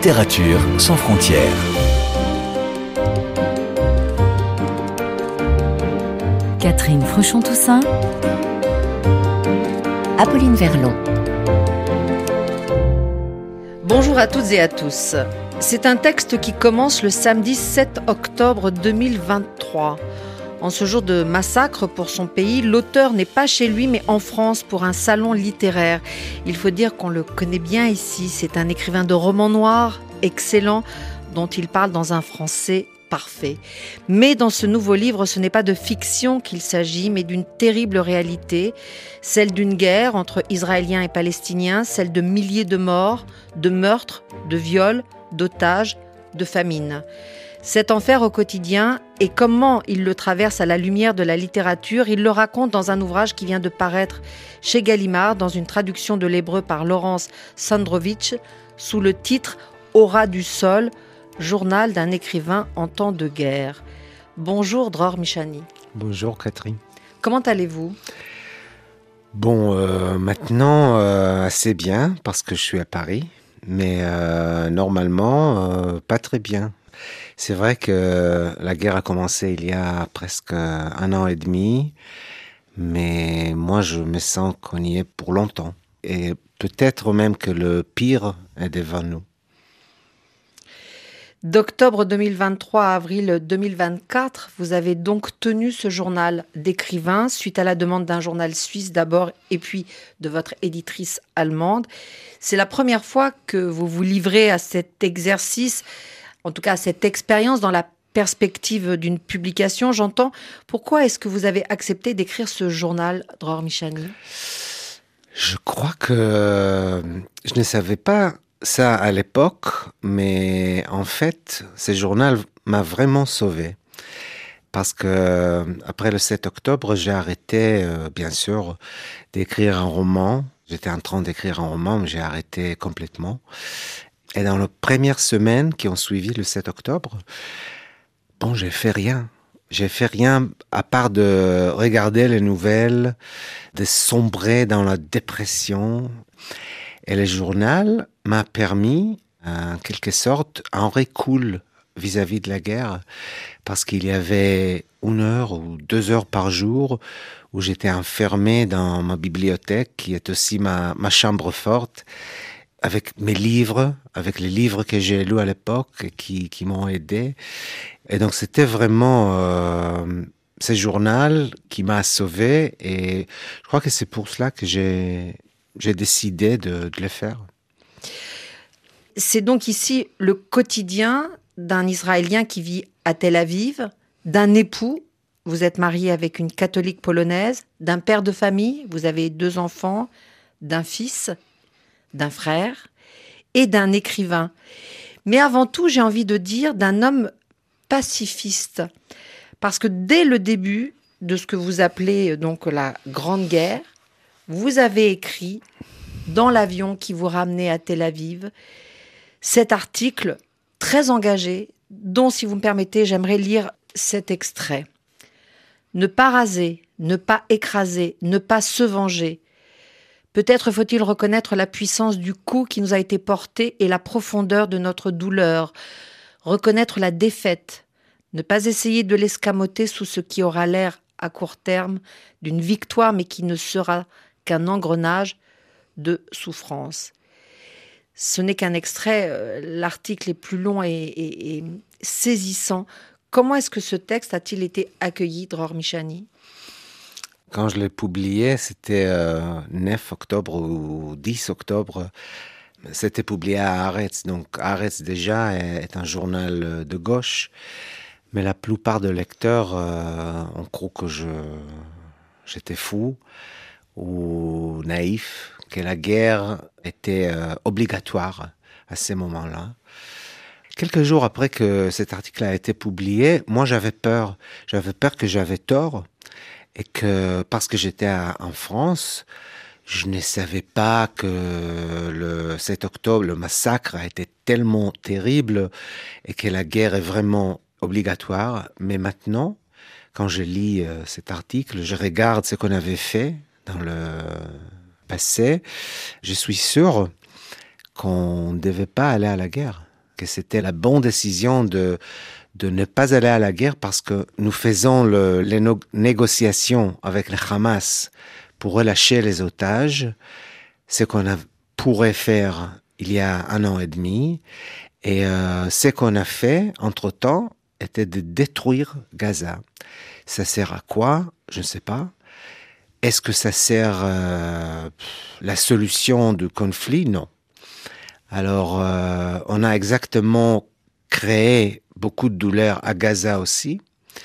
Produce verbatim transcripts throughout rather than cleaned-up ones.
Littérature sans frontières. Catherine Fruchon-Toussaint, Apolline Verlon. Bonjour à toutes et à tous. C'est un texte qui commence le samedi sept octobre deux mille vingt-trois. En ce jour de massacre pour son pays, l'auteur n'est pas chez lui mais en France pour un salon littéraire. Il faut dire qu'on le connaît bien ici. C'est un écrivain de romans noirs, excellent, dont il parle dans un français parfait. Mais dans ce nouveau livre, ce n'est pas de fiction qu'il s'agit, mais d'une terrible réalité, celle d'une guerre entre Israéliens et Palestiniens, celle de milliers de morts, de meurtres, de viols, d'otages, de famines. Cet enfer au quotidien et comment il le traverse à la lumière de la littérature, il le raconte dans un ouvrage qui vient de paraître chez Gallimard, dans une traduction de l'hébreu par Laurence Sandrovitch, sous le titre « Au ras du sol », journal d'un écrivain en temps de guerre. Bonjour Dror Michani. Bonjour Catherine. Comment allez-vous ? Bon, euh, maintenant euh, assez bien parce que je suis à Paris, mais euh, normalement euh, pas très bien. C'est vrai que la guerre a commencé il y a presque un an et demi, mais moi je me sens qu'on y est pour longtemps. Et peut-être même que le pire est devant nous. D'octobre deux mille vingt-trois à avril deux mille vingt-quatre, vous avez donc tenu ce journal d'écrivain suite à la demande d'un journal suisse d'abord et puis de votre éditrice allemande. C'est la première fois que vous vous livrez à cet exercice, en tout cas à cette expérience dans la perspective d'une publication. J'entends, pourquoi est-ce que vous avez accepté d'écrire ce journal, Dror Michani ? Je crois que je ne savais pas ça à l'époque, mais en fait, ce journal m'a vraiment sauvé. Parce que après le sept octobre, j'ai arrêté, euh, bien sûr, d'écrire un roman. J'étais en train d'écrire un roman, mais j'ai arrêté complètement. Et dans les premières semaines qui ont suivi le sept octobre, bon, j'ai fait rien. J'ai fait rien à part de regarder les nouvelles, de sombrer dans la dépression. Et le journal m'a permis, en quelque sorte, un recul vis-à-vis de la guerre, parce qu'il y avait une heure ou deux heures par jour où j'étais enfermé dans ma bibliothèque, qui est aussi ma, ma chambre forte, avec mes livres, avec les livres que j'ai lus à l'époque et qui, qui m'ont aidé. Et donc c'était vraiment euh, ce journal qui m'a sauvé, et je crois que c'est pour cela que j'ai, j'ai décidé de, de le faire. C'est donc ici le quotidien d'un Israélien qui vit à Tel Aviv, d'un époux, vous êtes marié avec une catholique polonaise, d'un père de famille, vous avez deux enfants, d'un fils, d'un frère et d'un écrivain. Mais avant tout, j'ai envie de dire d'un homme pacifiste. Parce que dès le début de ce que vous appelez donc la Grande Guerre, vous avez écrit dans l'avion qui vous ramenait à Tel Aviv cet article très engagé dont, si vous me permettez, j'aimerais lire cet extrait. Ne pas raser, ne pas écraser, ne pas se venger. Peut-être faut-il reconnaître la puissance du coup qui nous a été porté et la profondeur de notre douleur. Reconnaître la défaite. Ne pas essayer de l'escamoter sous ce qui aura l'air, à court terme, d'une victoire, mais qui ne sera qu'un engrenage de souffrance. Ce n'est qu'un extrait, l'article est plus long et, et, et saisissant. Comment est-ce que ce texte a-t-il été accueilli, Dror Michani ? Quand je l'ai publié, c'était euh, neuf octobre ou dix octobre. C'était publié à Haaretz. Donc Haaretz déjà est, est un journal de gauche. Mais la plupart des lecteurs euh, ont cru que je, j'étais fou ou naïf, que la guerre était euh, obligatoire à ces moments-là. Quelques jours après que cet article a été publié, moi j'avais peur. J'avais peur que j'avais tort. Et que, parce que j'étais à, en France, je ne savais pas que le sept octobre, le massacre a été tellement terrible et que la guerre est vraiment obligatoire. Mais maintenant, quand je lis euh, cet article, je regarde ce qu'on avait fait dans le passé, je suis sûr qu'on ne devait pas aller à la guerre. que c'était la bonne décision de, de ne pas aller à la guerre parce que nous faisons le, les no- négociations avec le Hamas pour relâcher les otages, ce qu'on a, pourrait faire il y a un an et demi. Et euh, ce qu'on a fait, entre-temps, était de détruire Gaza. Ça sert à quoi? Je ne sais pas. Est-ce que ça sert euh, la solution du conflit? Non. Alors, euh, on a exactement créé beaucoup de douleur à Gaza aussi.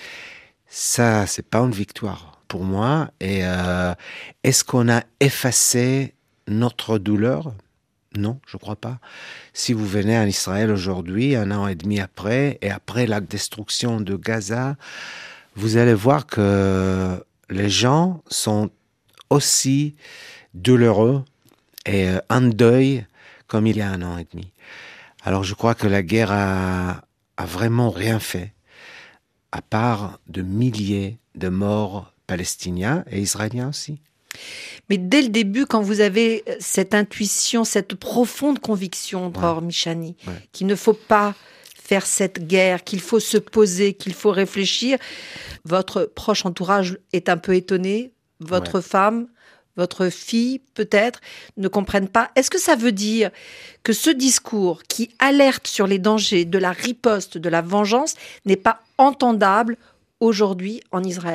Ça, c'est pas une victoire pour moi. Et euh, est-ce qu'on a effacé notre douleur? Non, je crois pas. Si vous venez en Israël aujourd'hui, un an et demi après, et après la destruction de Gaza, vous allez voir que les gens sont aussi douloureux et en deuil comme il y a un an et demi. Alors je crois que la guerre a, a vraiment rien fait, à part de milliers de morts palestiniens et israéliens aussi. Mais dès le début, quand vous avez cette intuition, cette profonde conviction, Dror Ouais. Michani, Ouais. qu'il ne faut pas faire cette guerre, qu'il faut se poser, qu'il faut réfléchir, votre proche entourage est un peu étonné, votre Ouais. femme, votre fille peut-être, ne comprennent pas. Est-ce que ça veut dire que ce discours qui alerte sur les dangers de la riposte, de la vengeance, n'est pas entendable aujourd'hui en Israël ?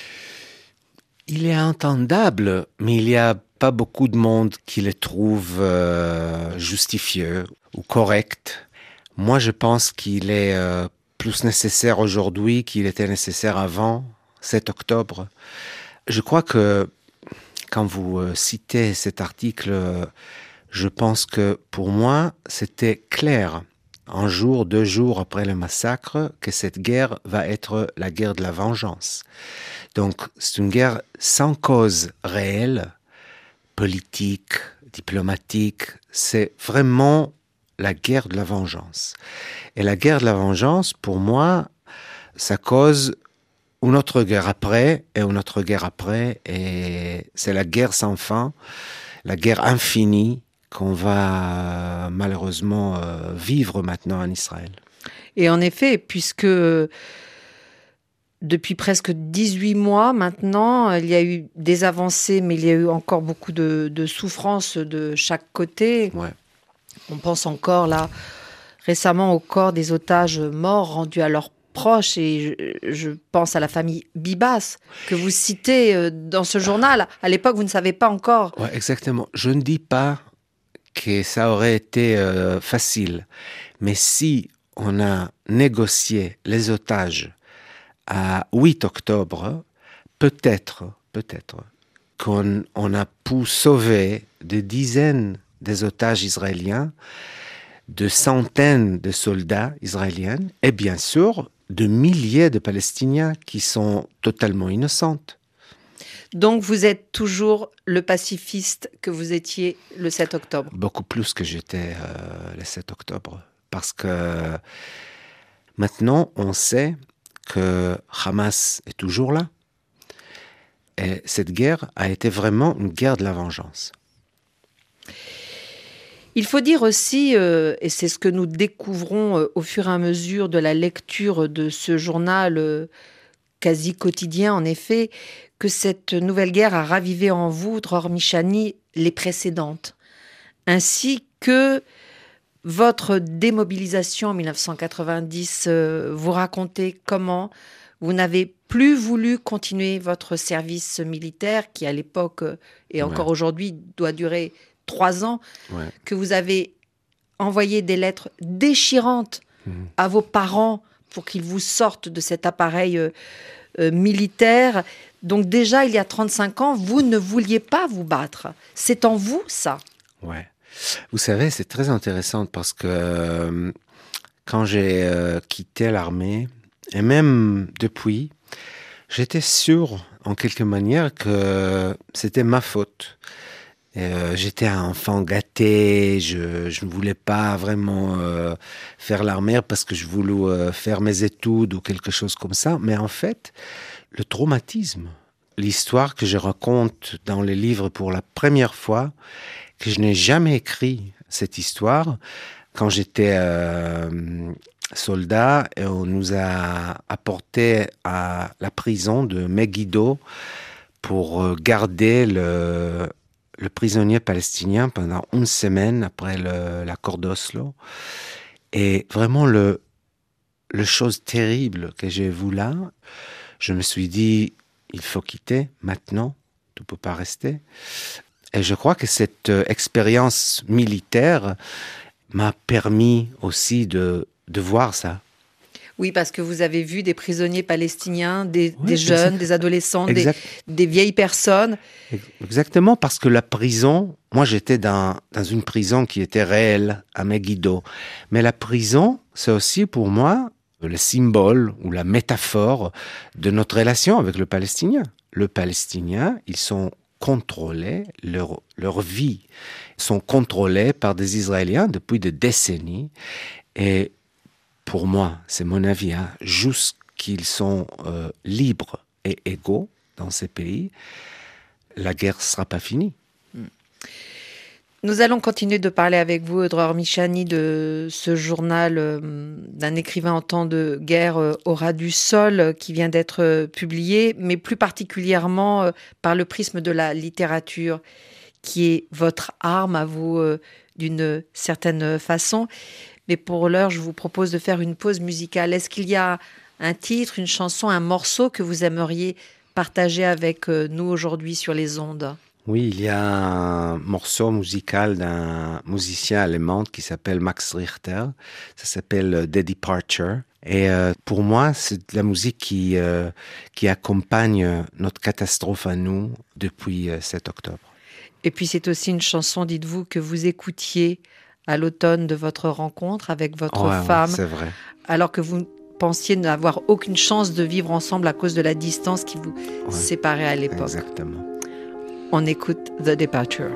Il est entendable, mais il n'y a pas beaucoup de monde qui le trouve euh, justifié ou correct. Moi, je pense qu'il est euh, plus nécessaire aujourd'hui qu'il était nécessaire avant sept octobre. Je crois que quand vous euh, citez cet article, euh, je pense que pour moi, c'était clair, un jour, deux jours après le massacre, que cette guerre va être la guerre de la vengeance. Donc, c'est une guerre sans cause réelle, politique, diplomatique. C'est vraiment la guerre de la vengeance. Et la guerre de la vengeance, pour moi, ça cause une autre guerre après, et une autre guerre après, et c'est la guerre sans fin, la guerre infinie qu'on va malheureusement euh, vivre maintenant en Israël. Et en effet, puisque depuis presque dix-huit mois maintenant, il y a eu des avancées, mais il y a eu encore beaucoup de, de souffrances de chaque côté. Ouais. On pense encore là récemment au corps des otages morts rendus à leurs proches, et je, je pense à la famille Bibas que vous citez dans ce journal. À l'époque, vous ne savez pas encore. Ouais, exactement. Je ne dis pas que ça aurait été euh, facile, mais si on a négocié les otages à huit octobre, peut-être, peut-être qu'on on a pu sauver des dizaines des otages israéliens, de centaines de soldats israéliens, et bien sûr de milliers de Palestiniens qui sont totalement innocents. Donc vous êtes toujours le pacifiste que vous étiez le sept octobre. Beaucoup plus que j'étais euh, le sept octobre. Parce que maintenant, on sait que Hamas est toujours là. Et cette guerre a été vraiment une guerre de la vengeance. Il faut dire aussi, euh, et c'est ce que nous découvrons euh, au fur et à mesure de la lecture de ce journal euh, quasi quotidien, en effet, que cette nouvelle guerre a ravivé en vous, Dror Michani, les précédentes, ainsi que votre démobilisation en dix-neuf cent quatre-vingt-dix. Euh, vous racontez comment vous n'avez plus voulu continuer votre service militaire, qui à l'époque euh, et encore Ouais. aujourd'hui doit durer trois ans, Ouais. que vous avez envoyé des lettres déchirantes Mmh. à vos parents pour qu'ils vous sortent de cet appareil euh, euh, militaire. Donc déjà, il y a trente-cinq ans, vous ne vouliez pas vous battre. C'est en vous, ça. Ouais. Vous savez, c'est très intéressant parce que euh, quand j'ai euh, quitté l'armée, et même depuis, j'étais sûr, en quelque manière, que c'était ma faute. Et, euh, j'étais un enfant gâté, je, je ne voulais pas vraiment euh, faire l'armée parce que je voulais euh, faire mes études ou quelque chose comme ça. Mais en fait, le traumatisme, l'histoire que je raconte dans les livres pour la première fois, que je n'ai jamais écrit cette histoire, quand j'étais euh, soldat, et on nous a apporté à la prison de Megiddo pour garder le, le prisonnier palestinien pendant une semaine après le, l'accord d'Oslo. Et vraiment, le, le chose terrible que j'ai vu là, je me suis dit, il faut quitter maintenant, tu ne peux pas rester. Et je crois que cette expérience militaire m'a permis aussi de, de voir ça. Oui, parce que vous avez vu des prisonniers palestiniens, des, Oui, des jeunes, exact. des adolescents, des, Exact. des vieilles personnes. Exactement, parce que la prison, moi j'étais dans, dans une prison qui était réelle, à Megiddo. Mais la prison, c'est aussi pour moi le symbole ou la métaphore de notre relation avec le Palestinien. Le Palestinien, ils sont contrôlés, leur, leur vie sont contrôlées par des Israéliens depuis des décennies. Et pour moi, c'est mon avis, hein, jusqu'ils sont euh, libres et égaux dans ces pays, la guerre ne sera pas finie. Nous allons continuer de parler avec vous, Dror Michani, de ce journal euh, d'un écrivain en temps de guerre, euh, Au ras du sol, euh, qui vient d'être euh, publié, mais plus particulièrement euh, par le prisme de la littérature, qui est votre arme à vous euh, d'une certaine façon. Mais pour l'heure, je vous propose de faire une pause musicale. Est-ce qu'il y a un titre, une chanson, un morceau que vous aimeriez partager avec euh, nous aujourd'hui sur les ondes ? Oui, il y a un morceau musical d'un musicien allemand qui s'appelle Max Richter. Ça s'appelle The Departure. Et euh, pour moi, c'est de la musique qui, euh, qui accompagne notre catastrophe à nous depuis euh, sept octobre. Et puis c'est aussi une chanson, dites-vous, que vous écoutiez à l'automne de votre rencontre avec votre Ouais, femme. ouais, c'est vrai. Alors que vous pensiez n'avoir aucune chance de vivre ensemble à cause de la distance qui vous Ouais, séparait à l'époque. Exactement. On écoute The Departure.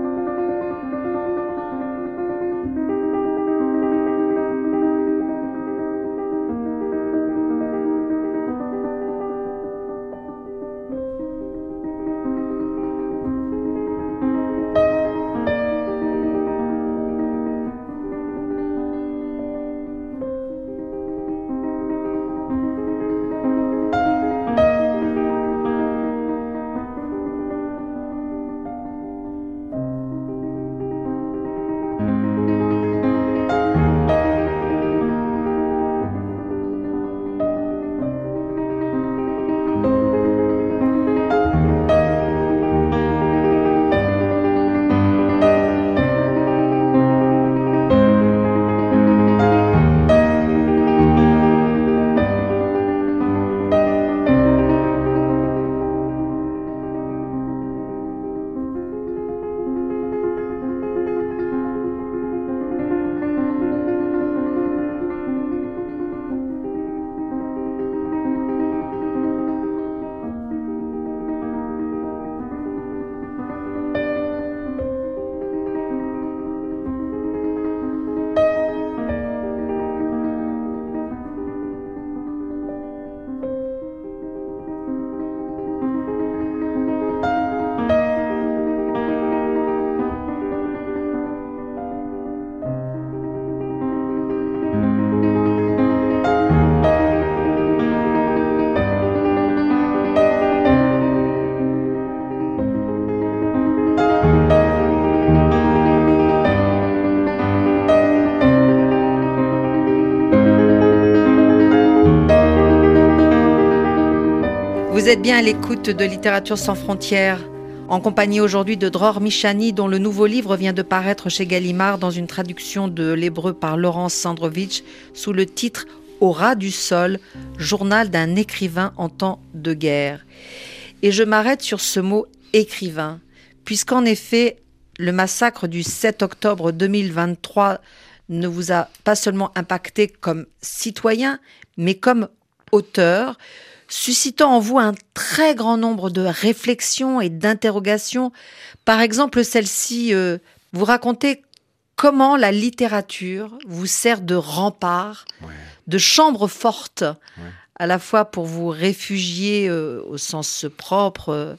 Vous êtes bien à l'écoute de Littérature sans frontières, en compagnie aujourd'hui de Dror Michani, dont le nouveau livre vient de paraître chez Gallimard dans une traduction de l'hébreu par Laurence Sandrovitch sous le titre « Au ras du sol, journal d'un écrivain en temps de guerre ». Et je m'arrête sur ce mot « écrivain », puisqu'en effet, le massacre du sept octobre deux mille vingt-trois ne vous a pas seulement impacté comme citoyen, mais comme auteur, suscitant en vous un très grand nombre de réflexions et d'interrogations. Par exemple, celle-ci, euh, vous racontez comment la littérature vous sert de rempart, Ouais. de chambre forte, Ouais. à la fois pour vous réfugier euh, au sens propre euh,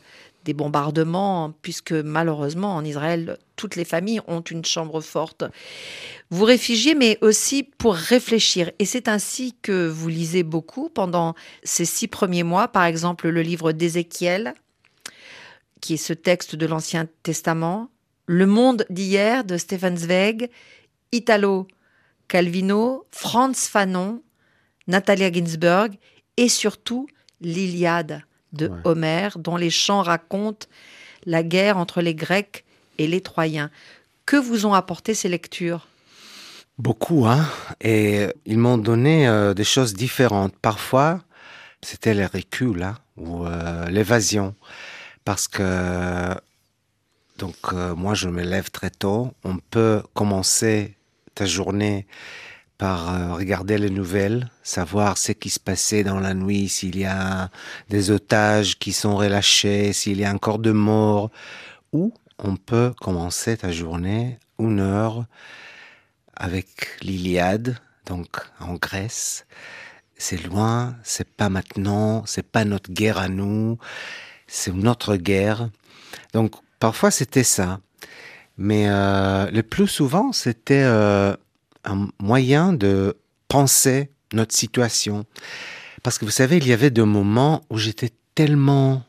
des bombardements, puisque malheureusement en Israël, toutes les familles ont une chambre forte. Vous réfugiez, mais aussi pour réfléchir. Et c'est ainsi que vous lisez beaucoup pendant ces six premiers mois, par exemple le livre d'Ézéchiel, qui est ce texte de l'Ancien Testament, Le monde d'hier de Stefan Zweig, Italo Calvino, Frantz Fanon, Natalia Ginzburg et surtout l'Iliade de ouais. Homère, dont les chants racontent la guerre entre les Grecs et les Troyens. Que vous ont apporté ces lectures ? Beaucoup, hein. Et ils m'ont donné euh, des choses différentes. Parfois, c'était les reculs, hein, ou euh, l'évasion. Parce que, donc, euh, moi, je me lève très tôt. On peut commencer ta journée par euh, regarder les nouvelles, savoir ce qui se passait dans la nuit, s'il y a des otages qui sont relâchés, s'il y a encore de morts. Ou on peut commencer ta journée une heure avec l'Iliade, donc en Grèce. C'est loin, c'est pas maintenant, c'est pas notre guerre à nous, c'est notre guerre. Donc parfois c'était ça. Mais euh, le plus souvent, c'était euh, un moyen de penser notre situation. Parce que vous savez, il y avait des moments où j'étais tellement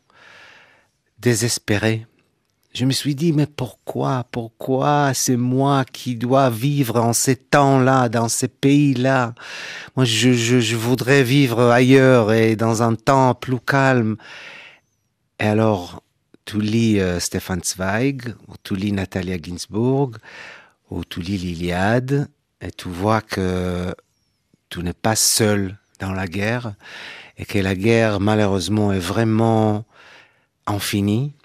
désespéré. Je me suis dit, mais pourquoi, pourquoi c'est moi qui dois vivre en ces temps-là, dans ces pays-là? Moi, je, je, je voudrais vivre ailleurs et dans un temps plus calme. Et alors, tu lis euh, Stefan Zweig, ou tu lis Natalia Ginzburg, ou tu lis l'Iliade, et tu vois que tu n'es pas seul dans la guerre, et que la guerre, malheureusement, est vraiment infinie,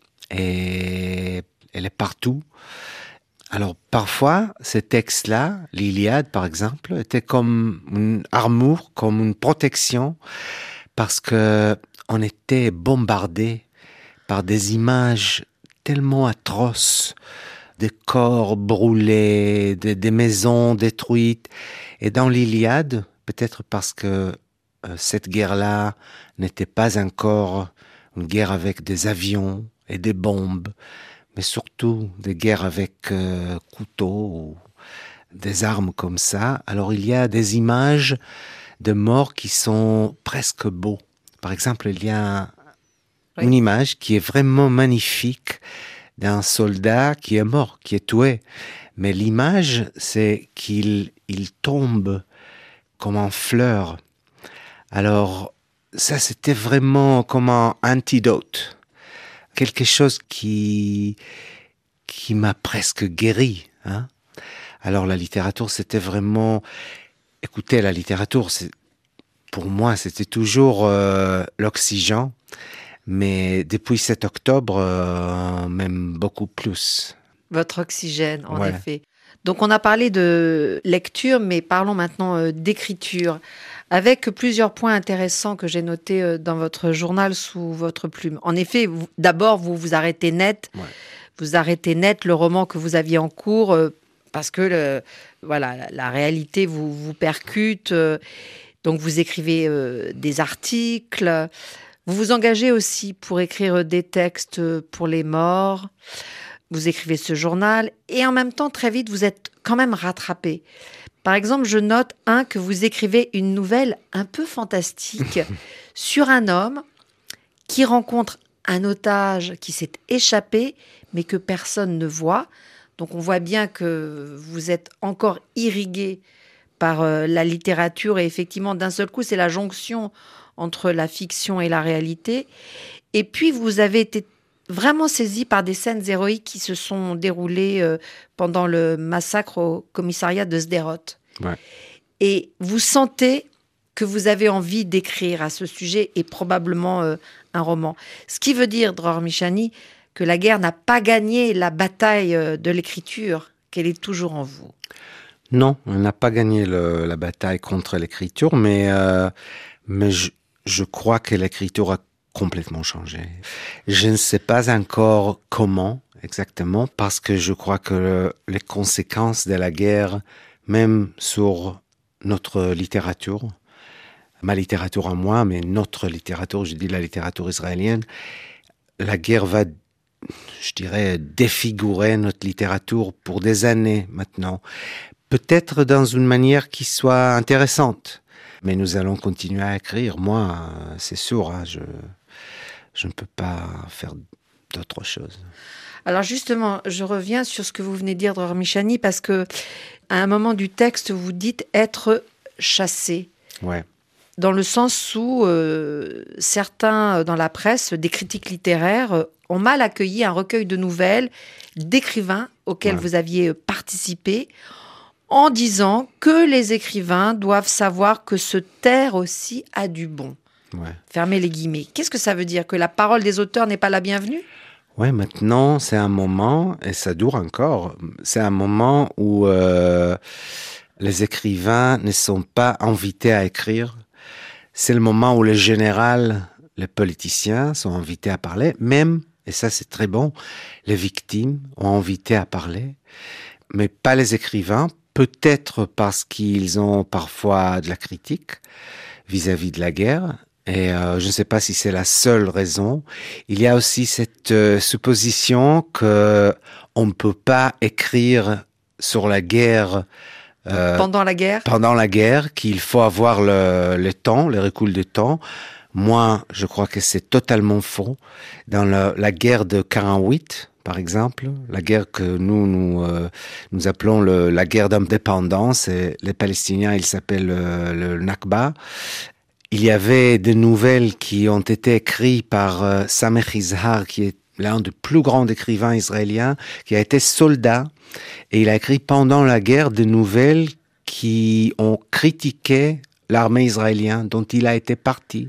et elle est partout. Alors, parfois, ces textes-là, l'Iliade, par exemple, étaient comme une armure, comme une protection, parce que on était bombardés par des images tellement atroces, des corps brûlés, des, des maisons détruites. Et dans l'Iliade, peut-être parce que euh, cette guerre-là n'était pas encore une guerre avec des avions et des bombes, mais surtout des guerres avec euh, couteaux ou des armes comme ça. Alors il y a des images de morts qui sont presque beaux. Par exemple, il y a oui. une image qui est vraiment magnifique d'un soldat qui est mort, qui est tué. Mais l'image, c'est qu'il il tombe comme en fleurs. Alors, ça, c'était vraiment comme un antidote. Quelque chose qui, qui m'a presque guéri. Hein. Alors, la littérature, c'était vraiment... Écoutez, la littérature, c'est... pour moi, c'était toujours euh, l'oxygène. Mais depuis sept octobre, euh, même beaucoup plus. Votre oxygène, en ouais. effet. Donc, on a parlé de lecture, mais parlons maintenant euh, d'écriture, avec plusieurs points intéressants que j'ai notés euh, dans votre journal sous votre plume. En effet, vous, d'abord, vous vous arrêtez net, ouais. vous arrêtez net le roman que vous aviez en cours, euh, parce que le, voilà, la, la réalité vous, vous percute. Euh, donc, vous écrivez euh, des articles. Vous vous engagez aussi pour écrire des textes pour les morts. Vous écrivez ce journal et en même temps, très vite, vous êtes quand même rattrapé. Par exemple, je note un que vous écrivez une nouvelle un peu fantastique sur un homme qui rencontre un otage qui s'est échappé, mais que personne ne voit. Donc, on voit bien que vous êtes encore irrigué par euh, la littérature et effectivement, d'un seul coup, c'est la jonction entre la fiction et la réalité. Et puis, vous avez été vraiment saisi par des scènes héroïques qui se sont déroulées euh, pendant le massacre au commissariat de Sderot. Ouais. Et vous sentez que vous avez envie d'écrire à ce sujet et probablement euh, un roman. Ce qui veut dire, Dror Michani, que la guerre n'a pas gagné la bataille euh, de l'écriture, qu'elle est toujours en vous. Non, elle n'a pas gagné le, la bataille contre l'écriture, mais, euh, mais je, je crois que l'écriture a complètement changé. Je ne sais pas encore comment exactement, parce que je crois que le, les conséquences de la guerre, même sur notre littérature, ma littérature à moi, mais notre littérature, je dis la littérature israélienne, la guerre va, je dirais, défigurer notre littérature pour des années maintenant. Peut-être dans une manière qui soit intéressante. Mais nous allons continuer à écrire. Moi, c'est sûr, hein, je, je ne peux pas faire d'autre chose. Alors justement, je reviens sur ce que vous venez de dire, Dror Michani, parce que à un moment du texte, vous dites être chassé. Ouais. Dans le sens où euh, certains dans la presse, des critiques littéraires, euh, ont mal accueilli un recueil de nouvelles d'écrivains auxquels ouais. vous aviez participé, en disant que les écrivains doivent savoir que se taire aussi a du bon. Ouais. Fermez les guillemets. Qu'est-ce que ça veut dire? Que la parole des auteurs n'est pas la bienvenue? Oui, maintenant, c'est un moment, et ça dure encore, c'est un moment où euh, les écrivains ne sont pas invités à écrire. C'est le moment où les généraux, les politiciens sont invités à parler, même, et ça c'est très bon, les victimes ont invité à parler, mais pas les écrivains, peut-être parce qu'ils ont parfois de la critique vis-à-vis de la guerre. Et euh, je ne sais pas si c'est la seule raison. Il y a aussi cette euh, supposition que on ne peut pas écrire sur la guerre euh, pendant la guerre. Pendant la guerre, qu'il faut avoir le, le temps, le recul de temps. Moi, je crois que c'est totalement faux. Dans le, la guerre de quarante-huit, par exemple, la guerre que nous nous, euh, nous appelons le, la guerre d'indépendance, et les Palestiniens, ils s'appellent le, le Nakba. Il y avait des nouvelles qui ont été écrites par euh, Sameh Izhar, qui est l'un des plus grands écrivains israéliens, qui a été soldat, et il a écrit pendant la guerre des nouvelles qui ont critiqué l'armée israélienne dont il a été parti.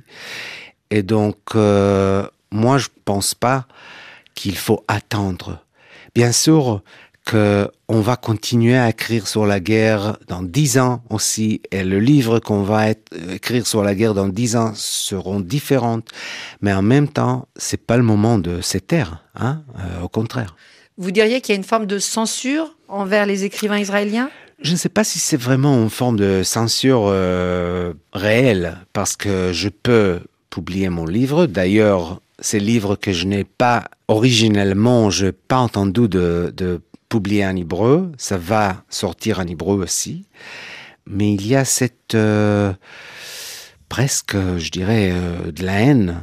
Et donc, euh, moi, je pense pas qu'il faut attendre. Bien sûr que on va continuer à écrire sur la guerre dans dix ans aussi, et le livre qu'on va être, écrire sur la guerre dans dix ans seront différentes. Mais en même temps, c'est pas le moment de se taire, hein, euh, au contraire. Vous diriez qu'il y a une forme de censure envers les écrivains israéliens ? Je ne sais pas si c'est vraiment une forme de censure euh, réelle, parce que je peux publier mon livre. D'ailleurs, ces livres que je n'ai pas originellement, je n'ai pas entendu de, de publier en hébreu. Ça va sortir en hébreu aussi. Mais il y a cette euh, presque, je dirais, euh, de la haine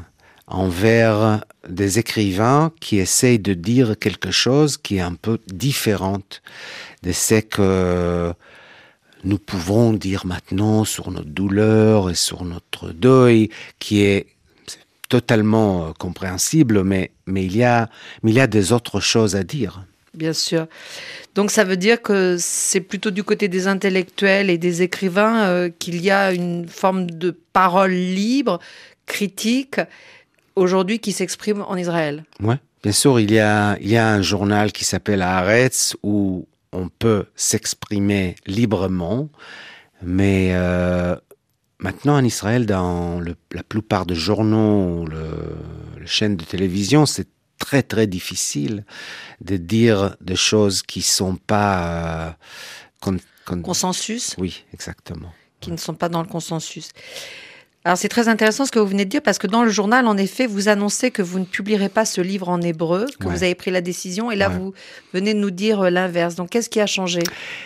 envers des écrivains qui essayent de dire quelque chose qui est un peu différente de ce que nous pouvons dire maintenant sur notre douleur et sur notre deuil, qui est totalement compréhensible, mais, mais, il y a, mais il y a des autres choses à dire. Bien sûr. Donc ça veut dire que c'est plutôt du côté des intellectuels et des écrivains euh, qu'il y a une forme de parole libre, critique, aujourd'hui qui s'exprime en Israël. Oui, bien sûr, il y a, il y a un journal qui s'appelle Haaretz où on peut s'exprimer librement, mais euh, maintenant en Israël, dans le, la plupart des journaux, le, les chaînes de télévision, c'est très très difficile de dire des choses qui sont pas euh, con, con... consensus. Oui, exactement. Qui ne sont pas dans le consensus. Alors c'est très intéressant ce que vous venez de dire, parce que dans le journal, en effet, vous annoncez que vous ne publierez pas ce livre en hébreu, que ouais. vous avez pris la décision, et là ouais. vous venez de nous dire l'inverse. Donc qu'est-ce qui a changé ?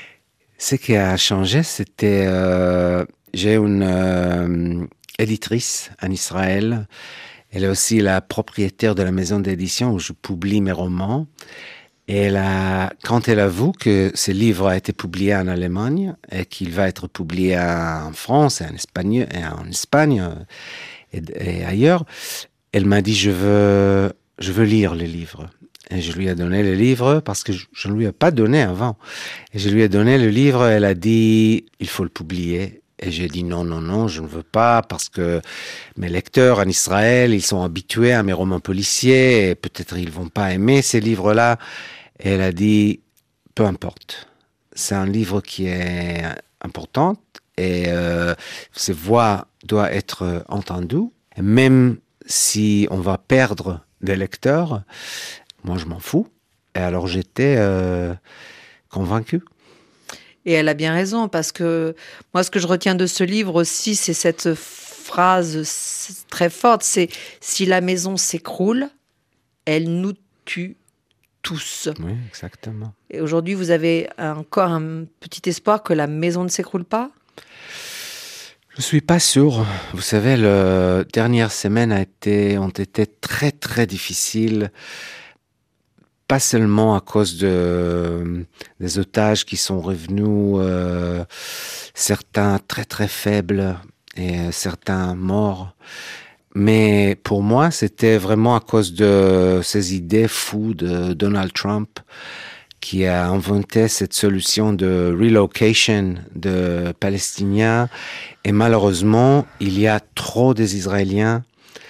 Ce qui a changé, c'était euh, j'ai une euh, éditrice en Israël. Elle est aussi la propriétaire de la maison d'édition où je publie mes romans. Et elle a, quand elle avoue que ce livre a été publié en Allemagne et qu'il va être publié en France et en Espagne, et en Espagne et, et ailleurs, elle m'a dit je veux, je veux lire le livre. Et je lui ai donné le livre parce que je ne lui ai pas donné avant. Et je lui ai donné le livre. Elle a dit il faut le publier. Et j'ai dit non, non, non, je ne veux pas parce que mes lecteurs en Israël, ils sont habitués à mes romans policiers et peut-être ils vont pas aimer ces livres-là. Et elle a dit, peu importe, c'est un livre qui est important et euh, ses voix doivent être entendues. Et même si on va perdre des lecteurs, moi je m'en fous. Et alors j'étais euh, convaincu. Et elle a bien raison, parce que moi, ce que je retiens de ce livre aussi, c'est cette phrase très forte, c'est « Si la maison s'écroule, elle nous tue tous. Oui, exactement. Et aujourd'hui, vous avez encore un petit espoir que la maison ne s'écroule pas ? Je suis pas sûr. Vous savez, les dernières semaines a été, ont été très très difficiles. Pas seulement à cause de, des otages qui sont revenus, euh, certains très très faibles et certains morts. Mais pour moi, c'était vraiment à cause de ces idées fous de Donald Trump qui a inventé cette solution de relocation de Palestiniens. Et malheureusement, il y a trop des Israéliens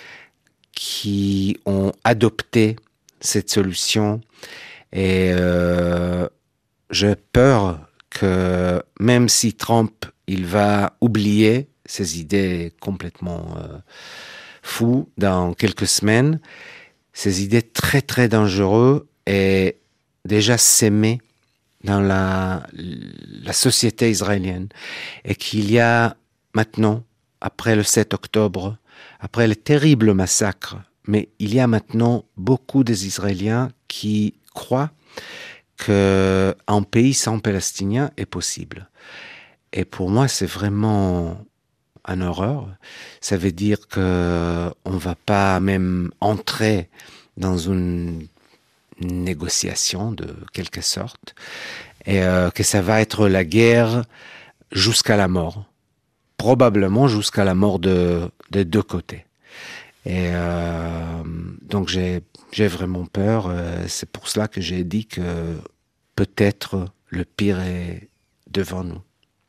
qui ont adopté cette solution. Et euh, j'ai peur que même si Trump, il va oublier ces idées complètement euh, fous dans quelques semaines, ces idées très très dangereuses et déjà sémées dans la, la société israélienne. Et qu'il y a maintenant, après le sept octobre, après le terrible massacre, mais il y a maintenant beaucoup des Israéliens qui croient qu'un pays sans Palestiniens est possible. Et pour moi, c'est vraiment une horreur. Ça veut dire qu'on ne va pas même entrer dans une négociation de quelque sorte, et euh, que ça va être la guerre jusqu'à la mort. Probablement jusqu'à la mort de, de deux côtés. Et euh, donc j'ai, j'ai vraiment peur. Euh, c'est pour cela que j'ai dit que peut-être le pire est devant nous.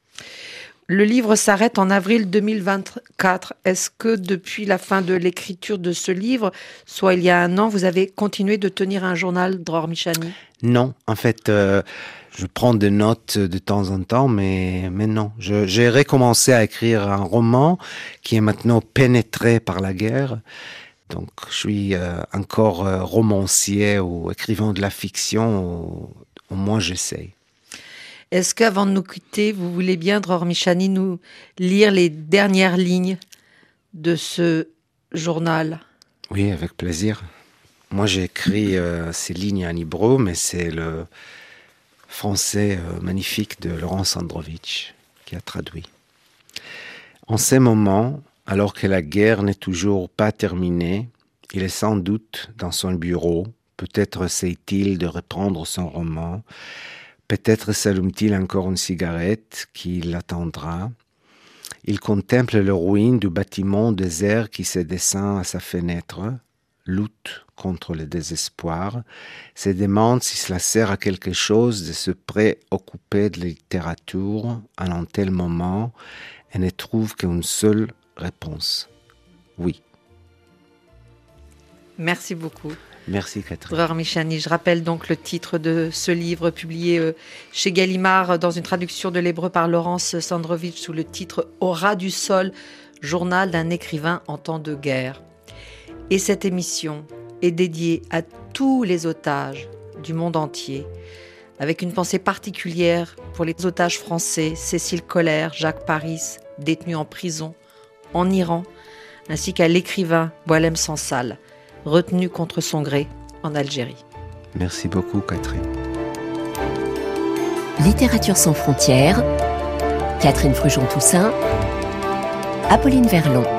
Le livre s'arrête en avril deux mille vingt-quatre. Est-ce que depuis la fin de l'écriture de ce livre, soit il y a un an, vous avez continué de tenir un journal, Dror Michani ? Non, en fait, euh, je prends des notes de temps en temps, mais, mais non. Je, j'ai recommencé à écrire un roman qui est maintenant pénétré par la guerre. Donc, je suis euh, encore euh, romancier ou écrivain de la fiction, ou, au moins j'essaye. Est-ce qu'avant de nous quitter, vous voulez bien, Dror Michani, nous lire les dernières lignes de ce journal ? Oui, avec plaisir. Moi, j'ai écrit euh, ces lignes en hébreu, mais c'est le français euh, magnifique de Laurent Sandrovitch qui a traduit. En ces moments, alors que la guerre n'est toujours pas terminée, il est sans doute dans son bureau. Peut-être essaie-t-il de reprendre son roman. Peut-être s'allume-t-il encore une cigarette qui l'attendra. Il contemple les ruines du bâtiment désert qui se descend à sa fenêtre, lutte contre le désespoir, se demande si cela sert à quelque chose de se préoccuper de la littérature à un tel moment et ne trouve qu'une seule réponse. Oui. Merci beaucoup. Merci Catherine. Dror Michani, je rappelle donc le titre de ce livre publié euh, chez Gallimard dans une traduction de l'hébreu par Laurence Sandrovitch sous le titre « Au ras du sol, journal d'un écrivain en temps de guerre ». Et cette émission est dédiée à tous les otages du monde entier, avec une pensée particulière pour les otages français, Cécile Collère, Jacques Paris, détenus en prison, en Iran, ainsi qu'à l'écrivain Boualem Sansal, retenu contre son gré en Algérie. Merci beaucoup, Catherine. Littérature sans frontières, Catherine Frujon-Toussaint, Apolline Verlon.